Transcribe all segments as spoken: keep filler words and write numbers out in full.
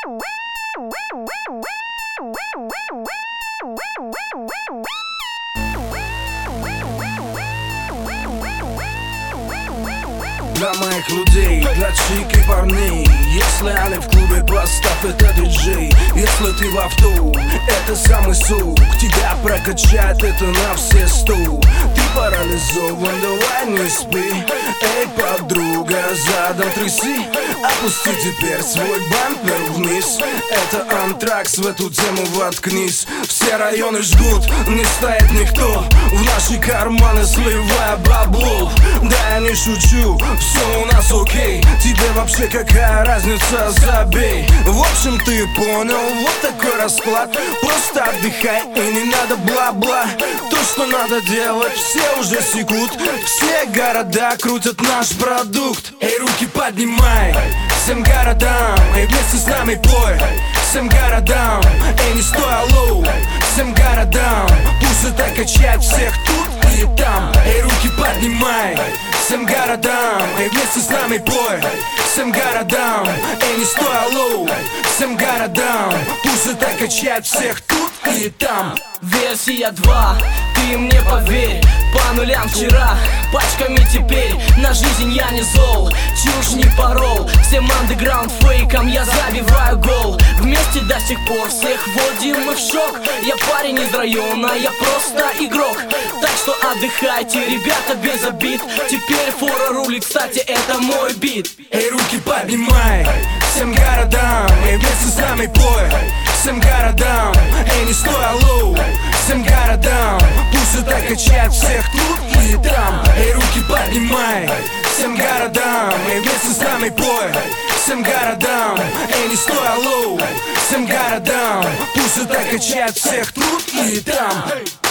Для моих людей, для чик и парней. Если они в клубе, поставь это диджей. Если ты в авто, это самый сок. Тебя прокачает это на все сто. Ты парализован, давай не спи. Эй, подруга, задом тряси. Опусти теперь свой бампер вниз. Это антракс, в эту тему воткнись. Все районы жгут, не стоит никто. В наши карманы сливая бабло. Да я не шучу, все у нас окей. Тебе вообще какая разница, забей. В общем ты понял, вот такой расклад. Просто отдыхай и не надо бла-бла. То, что надо делать, все уже секут. Все города крутят наш продукт. Эй, руки поднимай всем городам, эй, вместе с нами пой. Всем городам, эй, не стой, алло. Всем городам, пусть это качает всех тут и там. Эй, руки поднимай всем городам, эй, вместе с нами пой. Всем городам, эй, не стой, алло. Всем городам, пусть это качает всех тут и там. Версия два, ты мне поверь. По нулям вчера, пачками теперь. На жизнь я не зол, чушь не порол. Всем андеграунд фейком я забиваю гол. Вместе до сих пор всех вводим мы в шок. Я парень из района, я просто игрок. Так что отдыхайте, ребята, без обид. Теперь фора рулит, кстати, это мой бит. Эй, руки поднимай всем городам, эй, вместе с нами пой. Всем городам, эй, не стой, алло. Всем городам, пусть это качает всех тут и там. Эй, руки поднимай всем городам, эй, вместе с нами пой. Всем городам, эй, не стой, алло. Всем городам, пусть это качает всех тут и там.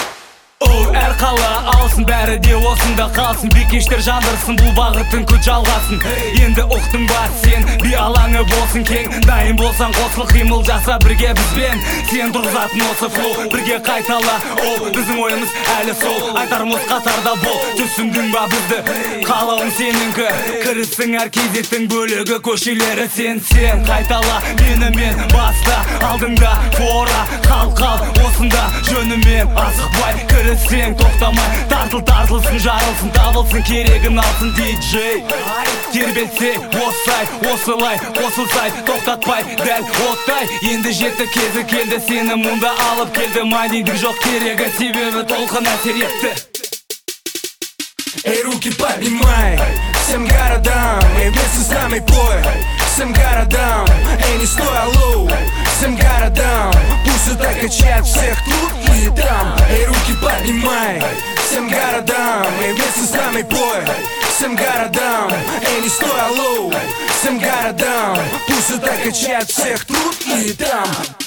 Оу, әр қала алсын, бәрі де осында қалсын. Бикештер жандырсын, бұл бағыттың күт жалғасын. Енді ұқтың ба сен, би алаңы болсын кең. Дайын болсан қосыл қимыл жаса бірге бізбен. Сен тұрғызатын осы флоу, бірге қайтала. Оу, біздің ойымыз әлі сол, айтарымыз қатарда бол. Түсіндің ба бізді, қалауың сеніңкі. Кірісің әр кезектің бөлігі, көшелері сен, сен қайтала. Менімен баста, алдыңда фора. Қал-қал, осында жөнімен асықпай кірі сен тоқтамай, тартыл тартылсын, жарылсын, табылсын, керегін алсын диджей. Тербетсе осылай, осылай, қосылсай, тоқтатпай, дәл оттай. Енді жетті кезі келді, сені мұнда алып келді. Майнинг жоқ керегі, себебі толқын әсер етті. Эй, руки поднимай всем городам, эй, вместе с нами пой. Всем городам, эй, не стой, алло. Всем городам, пусть это качает всех тут и там. Эй, руки поднимай всем городам, эй, вместе с нами пой. Всем городам, эй, не стой, алло. Всем городам, пусть это качает всех тут и там.